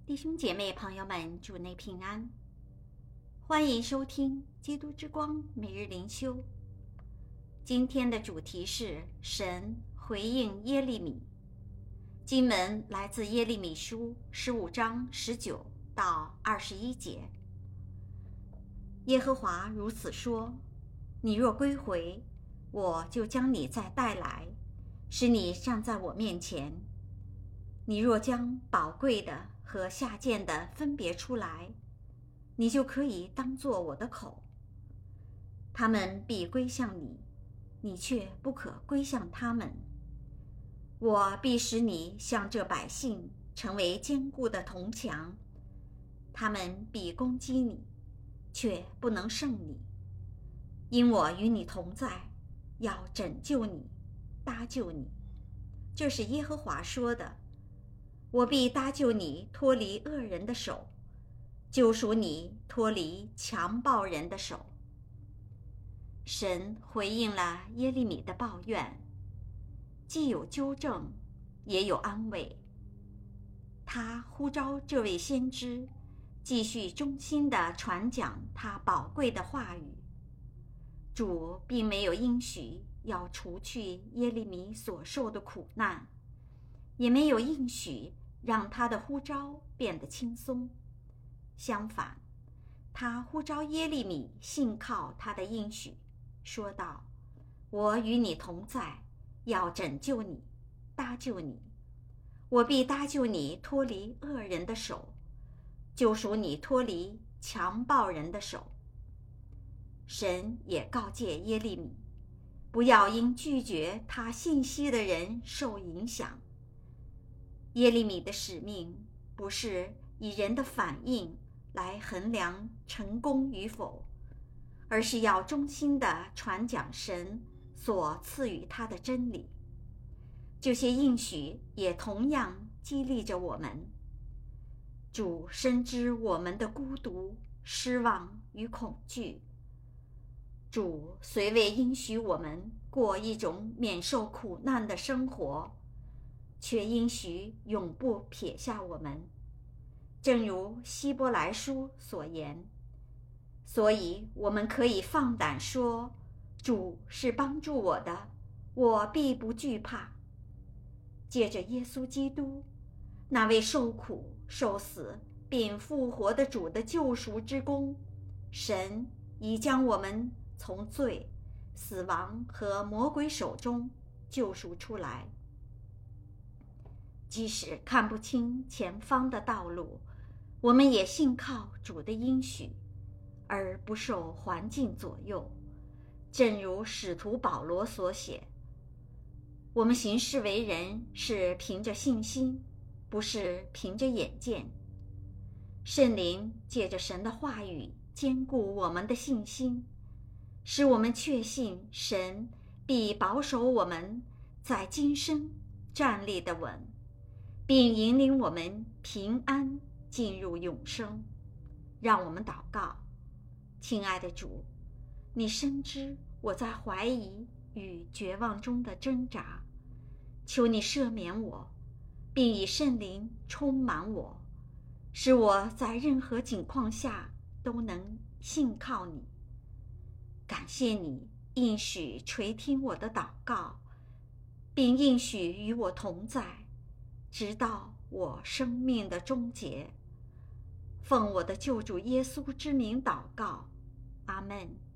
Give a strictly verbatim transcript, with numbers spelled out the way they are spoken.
弟兄姐妹朋友们，主内平安，欢迎收听基督之光每日灵修。今天的主题是神回应耶利米。经文来自耶利米书十五章十九到二十一节。耶和华如此说：你若归回，我就将你再带来，使你站在我面前。你若将宝贵的和下贱的分别出来，你就可以当作我的口。他们必归向你，你却不可归向他们。我必使你像这百姓成为坚固的铜墙，他们必攻击你，却不能胜你。因我与你同在，要拯救你，搭救你。这是耶和华说的。我必搭救你脱离恶人的手，救赎你脱离强暴人的手。神回应了耶利米的抱怨，既有纠正，也有安慰。他呼召这位先知继续忠心地传讲他宝贵的话语。主并没有应许要除去耶利米所受的苦难，也没有应许让他的呼召变得轻松。相反，他呼召耶利米信靠他的应许，说道：我与你同在，要拯救你，搭救你。我必搭救你脱离恶人的手，救赎你脱离强暴人的手。神也告诫耶利米，不要因拒绝他信息的人受影响。耶利米的使命不是以人的反应来衡量成功与否，而是要忠心地传讲神所赐予他的真理。这些应许也同样激励着我们。主深知我们的孤独、失望与恐惧。主虽未应许我们过一种免受苦难的生活，却应许永不撇下我们，正如希伯来书所言。所以我们可以放胆说，主是帮助我的，我必不惧怕。借着耶稣基督，那位受苦受死并复活的主的救赎之功，神已将我们从罪、死亡和魔鬼手中救赎出来。即使看不清前方的道路，我们也信靠主的应许，而不受环境左右。正如使徒保罗所写，我们行事为人是凭着信心，不是凭着眼见。圣灵借着神的话语坚固我们的信心，使我们确信神必保守我们在今生站立得稳，并引领我们平安进入永生。让我们祷告。亲爱的主，你深知我在怀疑与绝望中的挣扎，求你赦免我，并以圣灵充满我，使我在任何境况下都能信靠你。感谢你应许垂听我的祷告，并应许与我同在，直到我生命的终结。奉我的救主耶稣之名祷告，阿们。